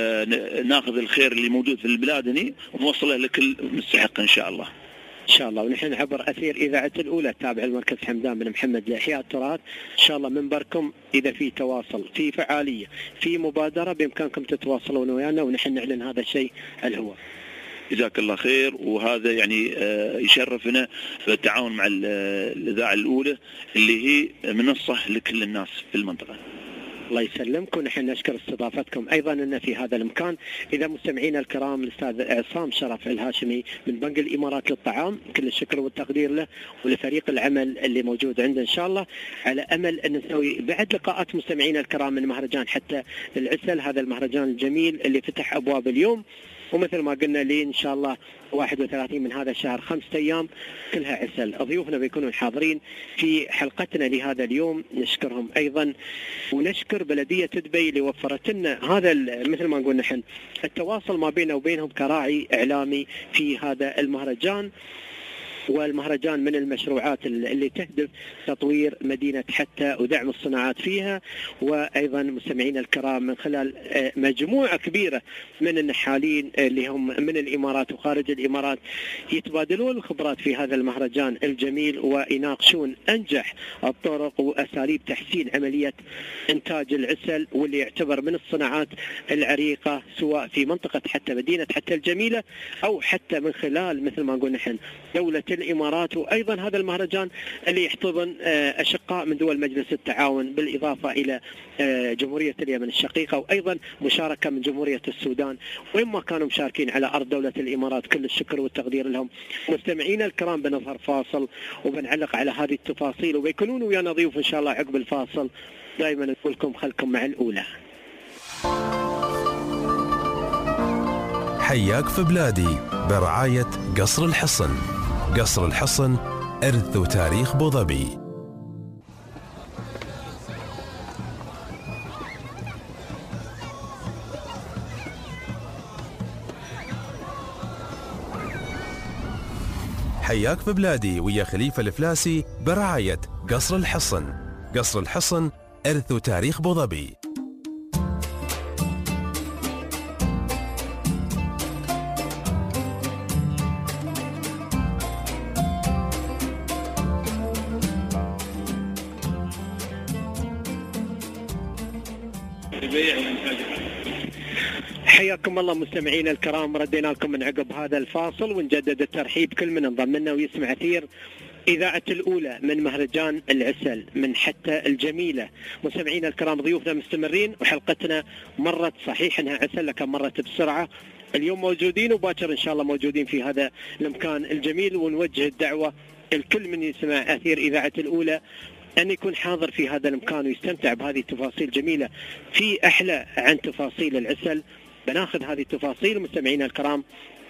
ناخذ الخير اللي موجود في البلاد هني ونوصله لكل مستحق إن شاء الله. إن شاء الله. ونحن عبر أثير إذاعة الأولى تابع المركز حمدان بن محمد لإحياء التراث، إن شاء الله منبركم إذا في تواصل في فعالية في مبادرة بإمكانكم تتواصلون ويانا، ونحن نعلن هذا الشيء الهوى. جزاك الله خير. وهذا يعني يشرفنا بالتعاون مع الإذاعة الأولى اللي هي منصة لكل الناس في المنطقة. الله يسلمكم. نحن نشكر استضافتكم أيضا لنا في هذا المكان. إذا مستمعينا الكرام الأستاذ عصام شرف الهاشمي من بنك الإمارات للطعام، كل الشكر والتقدير له ولفريق العمل اللي موجود عنده، إن شاء الله على أمل أن نسوي بعد لقاءات مستمعينا الكرام من مهرجان حتى العسل، هذا المهرجان الجميل اللي فتح أبواب اليوم، ومثل ما قلنا لي إن شاء الله 31 من هذا الشهر 5 أيام كلها عسل. ضيوفنا بيكونوا حاضرين في حلقتنا لهذا اليوم، نشكرهم أيضا، ونشكر بلدية دبي اللي وفرت لنا هذا مثل ما نقول نحن التواصل ما بيننا وبينهم كراعي إعلامي في هذا المهرجان. والمهرجان من المشروعات اللي تهدف تطوير مدينة حتى ودعم الصناعات فيها. وأيضا مستمعينا الكرام من خلال مجموعة كبيرة من النحالين اللي هم من الإمارات وخارج الإمارات يتبادلون الخبرات في هذا المهرجان الجميل ويناقشون أنجح الطرق وأساليب تحسين عملية إنتاج العسل، واللي يعتبر من الصناعات العريقة سواء في منطقة حتى مدينة حتى الجميلة أو حتى من خلال مثل ما قلنا نحن دولة الإمارات. وأيضا هذا المهرجان اللي يحتضن أشقاء من دول مجلس التعاون بالإضافة إلى جمهورية اليمن الشقيقة، وأيضا مشاركة من جمهورية السودان، وإما كانوا مشاركين على أرض دولة الإمارات. كل الشكر والتقدير لهم. مستمعينا الكرام بنظهر فاصل وبنعلق على هذه التفاصيل، وبيكونون ويانا ضيوف إن شاء الله عقب الفاصل. دائما نقول لكم خلكم مع الأولى. حياك في بلادي برعاية قصر الحصن. قصر الحصن إرث وتاريخ أبوظبي. حياك في بلادي ويا خليفة الفلاسي برعاية قصر الحصن. قصر الحصن إرث وتاريخ أبوظبي. حياكم الله مستمعينا الكرام، ردينا لكم من عقب هذا الفاصل ونجدد الترحيب كل من انضم لنا ويسمع أثير إذاعة الأولى من مهرجان العسل من حتى الجميلة. مستمعينا الكرام ضيوفنا مستمرين وحلقتنا مرت صحيح انها عسل لكن مرت بسرعة. اليوم موجودين وباكر إن شاء الله موجودين في هذا المكان الجميل، ونوجه الدعوة الكل من يسمع أثير إذاعة الأولى أن يكون حاضر في هذا المكان ويستمتع بهذه التفاصيل الجميلة. في أحلى عن تفاصيل العسل بناخذ هذه التفاصيل مستمعينا الكرام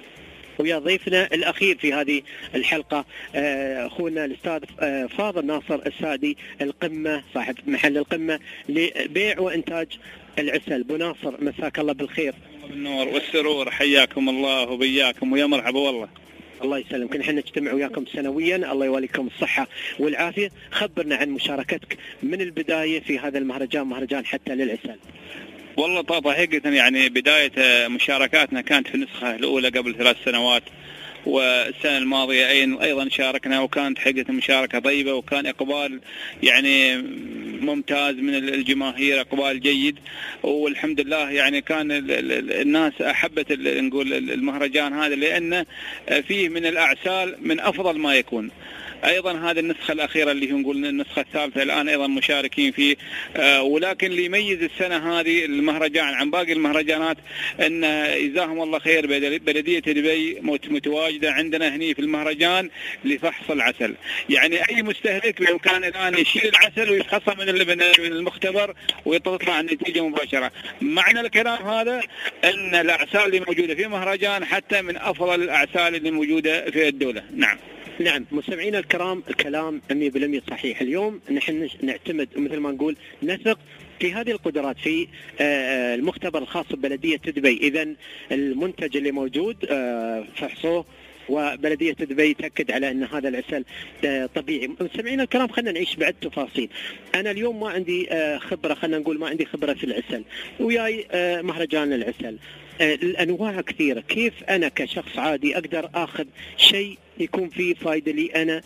ويا ضيفنا الأخير في هذه الحلقة أخونا الأستاذ فاضل ناصر السادي، القمة صاحب محل القمة لبيع وإنتاج العسل. أبو ناصر مساك الله بالخير. بالنور والسرور، حياكم الله وبياكم ويا مرحبا والله. الله يسلمك. نحن نجتمع وياكم سنويا، الله يواليكم الصحة والعافية. خبرنا عن مشاركتك من البداية في هذا المهرجان، مهرجان حتى للعسل. والله طبعا حقيقة يعني بداية مشاركاتنا كانت في النسخة الأولى قبل 3 سنوات، والسنة الماضية أيضا شاركنا، وكانت حقيقة مشاركة طيبة، وكان إقبال يعني ممتاز من الجماهير، إقبال جيد، والحمد لله يعني كان الناس أحبت نقول المهرجان هذا لأنه فيه من الأعسال من أفضل ما يكون. أيضا هذه النسخة الأخيرة اللي نقول النسخة الثالثة الآن أيضا مشاركين فيه. ولكن اللي يميز السنة هذه المهرجان عن باقي المهرجانات أن جزاهم الله خير بلدية دبي متواجدة عندنا هني في المهرجان لفحص العسل. يعني أي مستهلك بإمكانه الآن يشيل العسل ويفحصه من المختبر ويطلع النتيجة مباشرة. معنى الكلام هذا أن الأعسال اللي موجودة في مهرجان حتى من أفضل الأعسال اللي موجودة في الدولة. نعم مستمعينا الكرام، الكلام 100% صحيح. اليوم نحن نعتمد مثل ما نقول نثق في هذه القدرات في المختبر الخاص ببلدية دبي. إذن المنتج اللي موجود فحصوه وبلدية دبي تأكد على أن هذا العسل طبيعي. مستمعينا الكرام خلنا نعيش بعد تفاصيل. أنا اليوم ما عندي خبرة، خلنا نقول ما عندي خبرة في العسل، وياي مهرجان العسل الأنواع كثيرة. كيف أنا كشخص عادي أقدر أخذ شيء يكون فيه فايدة لي أنا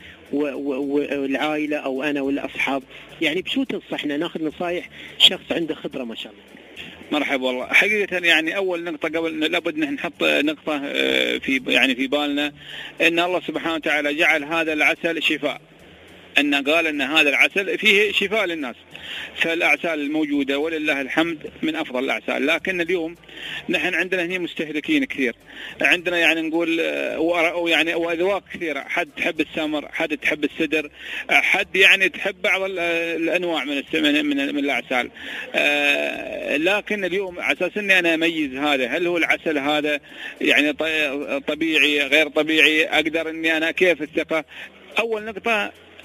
والعائلة أو أنا والأصحاب؟ يعني بشو تنصحنا ناخذ نصايح شخص عنده خبرة ما شاء الله؟ مرحبا والله. حقيقة يعني أول نقطة قبل لابد نحط نقطة في بالنا أن الله سبحانه وتعالى جعل هذا العسل شفاء، أن قال أن هذا العسل فيه شفاء للناس. فالأعسال الموجودة ولله الحمد من أفضل الأعسال. لكن اليوم نحن عندنا هنا مستهلكين كثير، عندنا يعني نقول يعني وأذواق كثيرة، حد تحب السمر، حد تحب السدر، حد يعني تحب بعض الأنواع من الأعسال. لكن اليوم على أساس أني أنا أميز هذا، هل هو العسل هذا يعني طبيعي غير طبيعي، أقدر أني أنا كيف الثقة؟ أول نقطة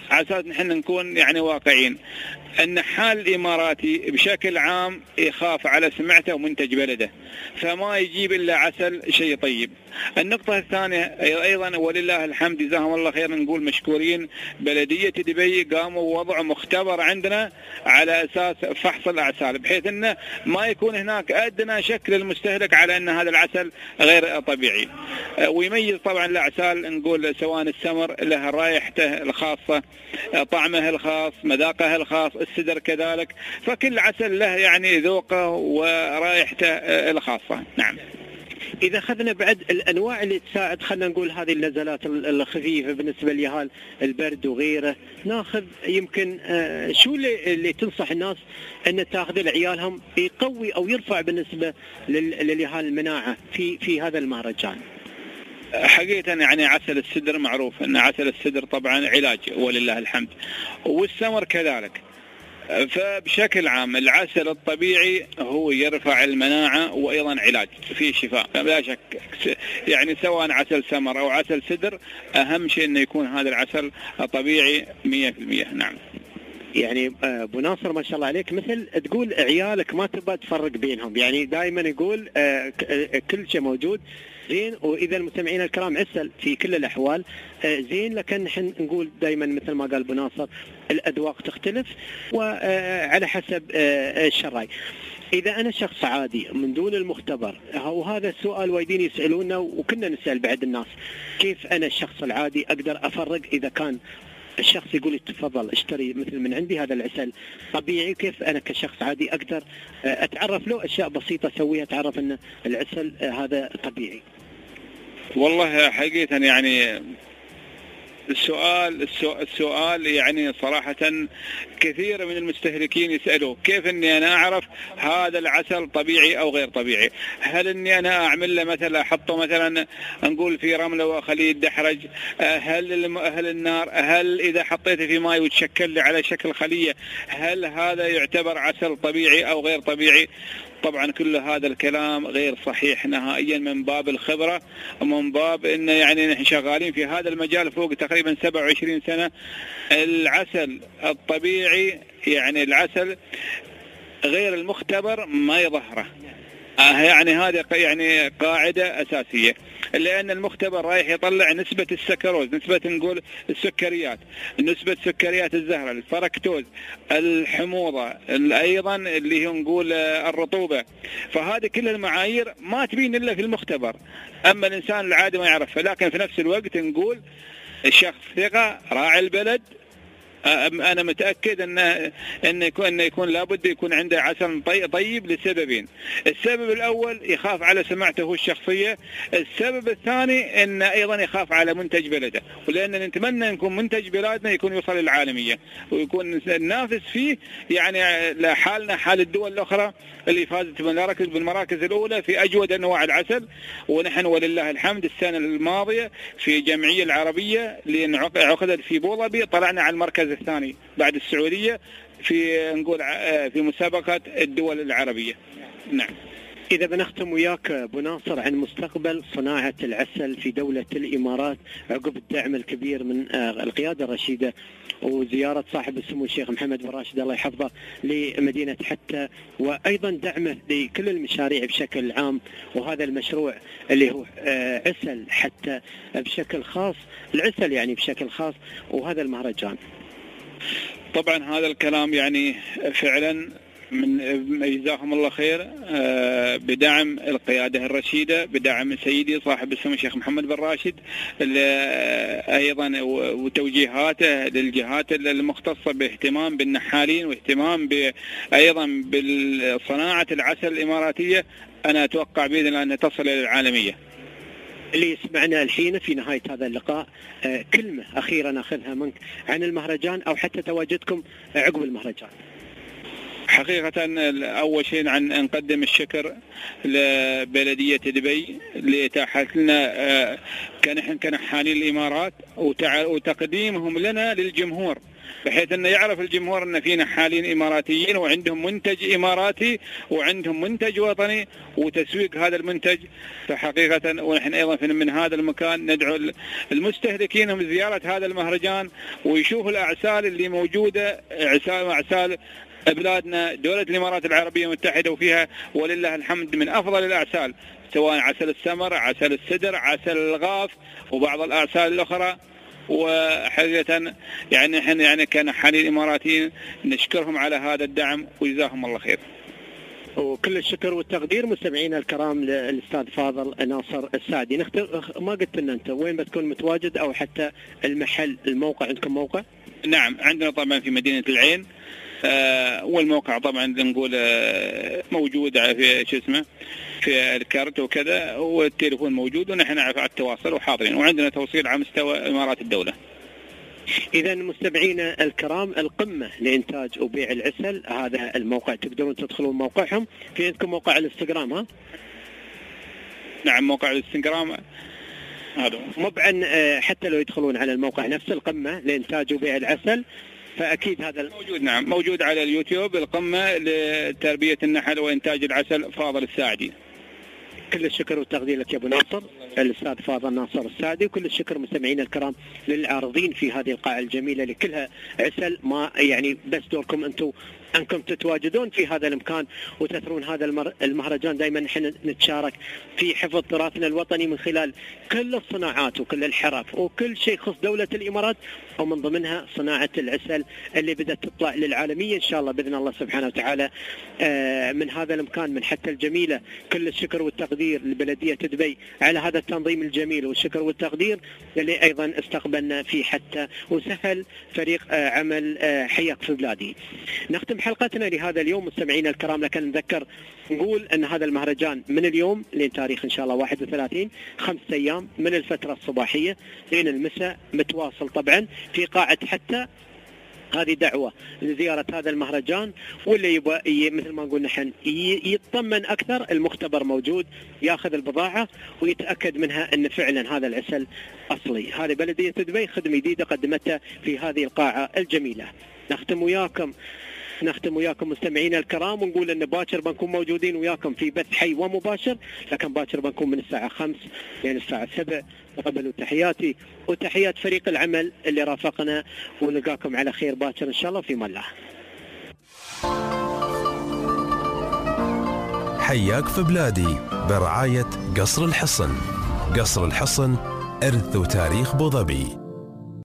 على أساس نحن نكون يعني واقعين. النحال الإماراتي بشكل عام يخاف على سمعته ومنتج بلده، فما يجيب إلا عسل شيء طيب. النقطة الثانية أيضا ولله الحمد جزاهم الله خير، نقول مشكورين بلدية دبي قاموا ووضعوا مختبر عندنا على أساس فحص الأعسال، بحيث أنه ما يكون هناك أدنى شك للمستهلك على أن هذا العسل غير طبيعي. ويميز طبعا الأعسال نقول سواء السمر له رائحته الخاصة، طعمه الخاص، مذاقه الخاص، السدر كذلك، فكل عسل له يعني ذوقه ورائحته الخاصة. نعم. إذا أخذنا بعد الأنواع اللي تساعد خلينا نقول هذه النزلات الخفيفة بالنسبة لهال البرد وغيره، ناخذ يمكن شو اللي تنصح الناس أن تأخذ لعيالهم يقوي أو يرفع بالنسبة لهال المناعة في هذا المهرجان؟ حقيقة يعني عسل السدر معروف أن عسل السدر طبعا علاج ولله الحمد، والسمر كذلك. فبشكل عام العسل الطبيعي هو يرفع المناعة وأيضا علاج فيه شفاء لا شك، يعني سواء عسل سمر أو عسل سدر أهم شيء أنه يكون هذا العسل طبيعي 100%. نعم. يعني ابو ناصر ما شاء الله عليك، مثل تقول عيالك ما تبغى تفرق بينهم، يعني دائما يقول كل شيء موجود زين. واذا المستمعين الكرام عسل في كل الاحوال زين، لكن نحن نقول دائما مثل ما قال ابو ناصر الاذواق تختلف وعلى حسب الشراي. إذا أنا شخص عادي من دون المختبر، وهذا السؤال وايدين يسألونا وكنا نسأل بعد الناس، كيف أنا الشخص العادي أقدر أفرق إذا كان الشخص يقول لي تفضل اشتري مثل من عندي هذا العسل طبيعي، كيف أنا كشخص عادي أقدر أتعرف له أشياء بسيطة أسويها تعرف أن العسل هذا طبيعي؟ والله حقيقة يعني السؤال يعني صراحة كثير من المستهلكين يسألوه كيف اني انا اعرف هذا العسل طبيعي او غير طبيعي؟ هل اني انا اعمل له مثلا احطه مثلا نقول في رمله واخليه يدحرج؟ هل النار؟ هل اذا حطيته في ماء وتشكل لي على شكل خلية هل هذا يعتبر عسل طبيعي او غير طبيعي؟ طبعا كل هذا الكلام غير صحيح نهائيا من باب الخبرة ومن باب إن يعني نحن شغالين في هذا المجال فوق تقريبا 27 سنة. العسل الطبيعي يعني العسل غير المختبر ما يظهره، يعني هذه يعني قاعدة أساسية، لأن المختبر رايح يطلع نسبة السكروز، نسبة نقول السكريات، نسبة سكريات الزهرة، الفركتوز، الحموضة، أيضا اللي هو نقول الرطوبة، فهذه كل المعايير ما تبين إلا في المختبر، أما الإنسان العادي ما يعرفها. لكن في نفس الوقت نقول الشخص ثقة راعي البلد أنا متأكد أنه يكون لابد يكون عنده عسل طيب لسببين. السبب الأول يخاف على سمعته هو الشخصية، السبب الثاني أنه أيضا يخاف على منتج بلده، ولأن نتمنى يكون منتج بلادنا يكون يوصل للعالمية ويكون ننافس فيه، يعني لحالنا حال الدول الأخرى اللي فازت بالمراكز الأولى في أجود أنواع العسل. ونحن ولله الحمد السنة الماضية في الجمعية العربية اللي عقدت في ابوظبي طلعنا على المركز الثاني بعد السعودية في نقول في مسابقة الدول العربية. نعم. إذا بنختم وياك أبو ناصر عن مستقبل صناعة العسل في دولة الإمارات عقب الدعم الكبير من القيادة الرشيدة وزيارة صاحب السمو الشيخ محمد بن راشد الله يحفظه لمدينة حتى، وأيضا دعمه لكل المشاريع بشكل عام، وهذا المشروع اللي هو عسل حتى بشكل خاص، العسل يعني بشكل خاص، وهذا المهرجان. طبعا هذا الكلام يعني فعلا من جزاهم الله خير بدعم القيادة الرشيدة، بدعم سيدي صاحب السمو الشيخ محمد بن راشد، أيضا وتوجيهاته للجهات المختصة باهتمام بالنحالين واهتمام أيضا بالصناعة العسل الإماراتية. أنا أتوقع بإذن الله أن تصل إلى العالمية. اللي يسمعنا الحين في نهاية هذا اللقاء كلمة أخيرة نأخذها منك عن المهرجان أو حتى تواجدكم عقب المهرجان. حقيقة أول شيء نقدم الشكر لبلدية دبي لإتاحت لنا كنحالين الإمارات وتقديمهم لنا للجمهور بحيث أنه يعرف الجمهور أن فينا حاليا إماراتيين وعندهم منتج إماراتي وعندهم منتج وطني وتسويق هذا المنتج. فحقيقة ونحن أيضا من هذا المكان ندعو المستهلكين من زيارة هذا المهرجان ويشوفوا الأعسال اللي موجودة، أعسال بلادنا دولة الإمارات العربية المتحدة، وفيها ولله الحمد من أفضل الأعسال، سواء عسل السمر، عسل السدر، عسل الغاف وبعض الأعسال الأخرى. وحقيقة يعني احنا يعني كان حالي الإماراتيين نشكرهم على هذا الدعم وجزاهم الله خير. وكل الشكر والتقدير مستمعينا الكرام للأستاذ فاضل ناصر السعدي. ما قلت لنا أنت وين بتكون متواجد أو حتى المحل، الموقع عندكم موقع؟ نعم عندنا طبعا في مدينة العين، والموقع طبعا نقول موجود في شو اسمه في الكارت وكذا، والتليفون موجود ونحن على التواصل وحاضرين، وعندنا توصيل على مستوى إمارات الدولة. إذا مستمعينا الكرام القمة لإنتاج وبيع العسل هذا الموقع، تقدرون تدخلون موقعهم. في عندكم موقع الانستغرام؟ ها نعم موقع الانستغرام هذا مبعا، حتى لو يدخلون على الموقع نفس القمة لإنتاج وبيع العسل فأكيد هذا موجود. نعم موجود على اليوتيوب القمة لتربية النحل وإنتاج العسل فاضل الساعدي. كل الشكر والتقدير لك يا أبو ناصر الأستاذ فاضل ناصر السعدي، وكل الشكر مستمعينا الكرام للعارضين في هذه القاعة الجميلة اللي كلها عسل. ما يعني بس دوركم أنتم أنكم تتواجدون في هذا المكان وتثرون هذا المهرجان. دائما نحن نتشارك في حفظ تراثنا الوطني من خلال كل الصناعات وكل الحرف وكل شيء يخص دولة الإمارات، ومن ضمنها صناعة العسل اللي بدأت تطلع للعالمية إن شاء الله بإذن الله سبحانه وتعالى من هذا المكان من حتى الجميلة. كل الشكر والتقدير لبلدية دبي على هذا التنظيم الجميل، والشكر والتقدير اللي أيضا استقبلنا في حتى وسهل فريق عمل حياك في بلادي. نختم حلقتنا لهذا اليوم مستمعينا الكرام، لكن نذكر نقول أن هذا المهرجان من اليوم لتاريخ إن شاء الله 31 5 أيام من الفترة الصباحية لين المساء متواصل طبعا في قاعة حتى. هذه دعوة لزيارة هذا المهرجان، واللي يبغى مثل ما نقول نحن يطمن أكثر المختبر موجود، ياخذ البضاعة ويتأكد منها أن فعلا هذا العسل أصلي. هذه بلدية دبي خدمة جديدة قدمتها في هذه القاعة الجميلة. نختم وياكم مستمعينا الكرام ونقول ان باكر بنكون موجودين وياكم في بث حي ومباشر، لكن باكر بنكون من الساعة 5 لين الساعة 7. تقبلوا تحياتي وتحيات فريق العمل اللي رافقنا، ونلقاكم على خير باكر ان شاء الله في الله. حياك في بلادي برعاية قصر الحصن. قصر الحصن إرث وتاريخ أبو ظبي.